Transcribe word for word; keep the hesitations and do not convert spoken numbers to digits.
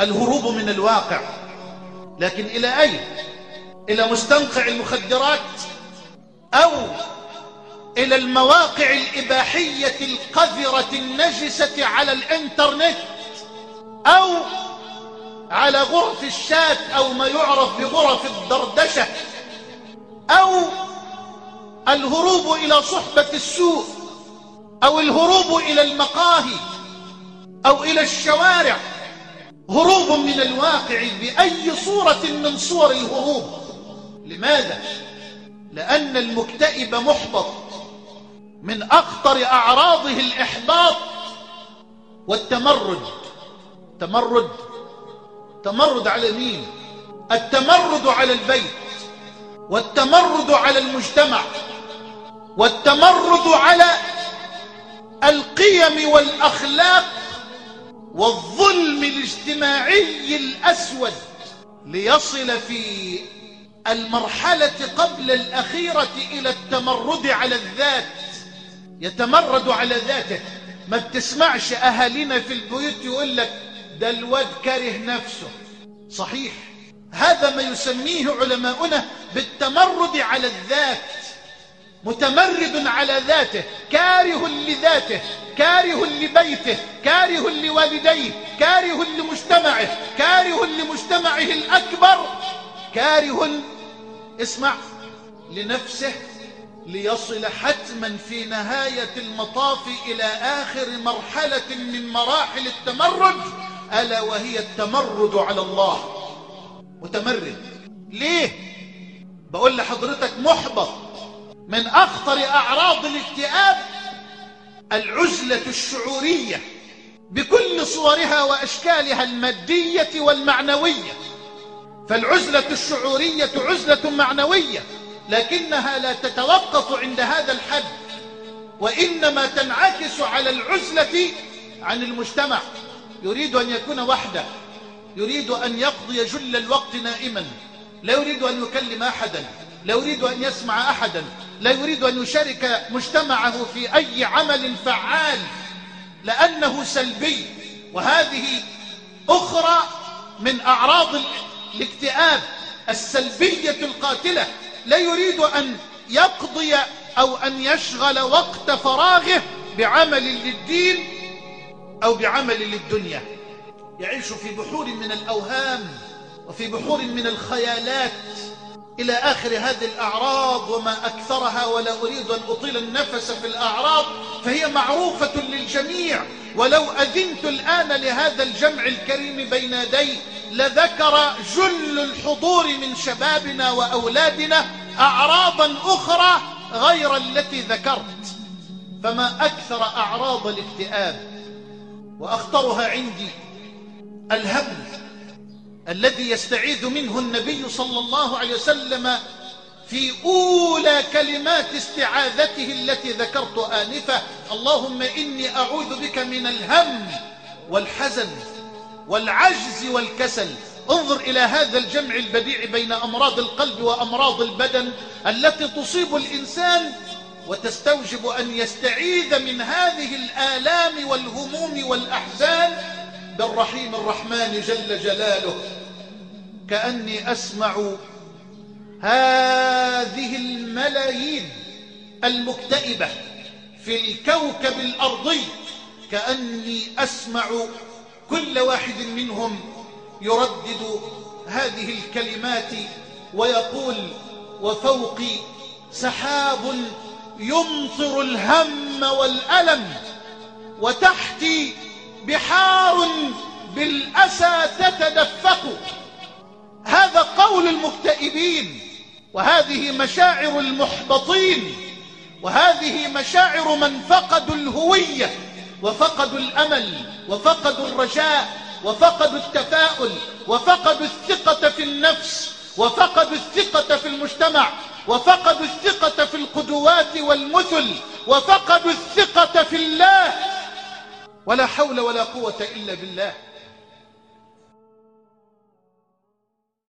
الهروب من الواقع. لكن إلى أين؟ إلى مستنقع المخدرات، أو إلى المواقع الإباحية القذرة النجسة على الإنترنت، أو على غرف الشات أو ما يعرف بغرف الدردشة، أو الهروب إلى صحبة السوء، أو الهروب إلى المقاهي أو إلى الشوارع. هروب من الواقع بأي صورة من صور الهروب. لماذا؟ لأن المكتئب محبط، من أخطر أعراضه الإحباط والتمرد. تمرد تمرد على مين؟ التمرد على البيت، والتمرد على المجتمع، والتمرد على القيم والأخلاق والظلم الاجتماعي الأسود، ليصل في المرحلة قبل الأخيرة إلى التمرد على الذات. يتمرد على ذاته. ما بتسمعش أهالينا في البيوت يقول لك ده الواد كاره نفسه. صحيح، هذا ما يسميه علماؤنا بالتمرد على الذات. متمرد على ذاته، كاره لذاته، كاره لبيته، كاره لوالديه، كاره لمجتمعه، كاره لمجتمعه الأكبر، كاره اسمع لنفسه، ليصل حتما في نهاية المطاف إلى آخر مرحلة من مراحل التمرد، ألا وهي التمرد على الله. متمرد ليه؟ بقول لحضرتك محبط. من أخطر أعراض الاكتئاب العزلة الشعورية بكل صورها وأشكالها المادية والمعنوية. فالعزلة الشعورية عزلة معنوية، لكنها لا تتوقف عند هذا الحد، وإنما تنعكس على العزلة عن المجتمع. يريد أن يكون وحده، يريد أن يقضي جل الوقت نائما، لا يريد أن يكلم أحدا، لا يريد أن يسمع أحدا، لا يريد أن يشارك مجتمعه في أي عمل فعال، لأنه سلبي. وهذه أخرى من أعراض الاكتئاب السلبية القاتلة. لا يريد أن يقضي أو أن يشغل وقت فراغه بعمل للدين أو بعمل للدنيا. يعيش في بحور من الأوهام وفي بحور من الخيالات إلى آخر هذه الأعراض، وما أكثرها. ولا أريد أن أطيل النفس في الأعراض، فهي معروفة للجميع. ولو أذنت الآن لهذا الجمع الكريم بين يدي لذكر جل الحضور من شبابنا وأولادنا أعراضا أخرى غير التي ذكرت. فما أكثر أعراض الاكتئاب، وأخطرها عندي الهم الذي يستعيذ منه النبي صلى الله عليه وسلم في أولى كلمات استعاذته التي ذكرت آنفة: اللهم إني أعوذ بك من الهم والحزن والعجز والكسل. انظر إلى هذا الجمع البديع بين أمراض القلب وأمراض البدن التي تصيب الإنسان، وتستوجب أن يستعيذ من هذه الآلام والهموم والأحزان بالرحيم الرحمن جل جلاله. كأني أسمع هذه الملايين المكتئبة في الكوكب الأرضي، كأني أسمع كل واحد منهم يردد هذه الكلمات ويقول: وفوقي سحاب يمطر الهم والألم، وتحتي بحار بالأسى تتدفق. هذا قول المكتئبين، وهذه مشاعر المحبطين، وهذه مشاعر من فقدوا الهوية وفقدوا الأمل وفقدوا الرجاء وفقدوا التفاؤل وفقدوا الثقة في النفس وفقدوا الثقة في المجتمع وفقدوا الثقة في القدوات والمثل وفقدوا الثقة في الله. ولا حول ولا قوة إلا بالله.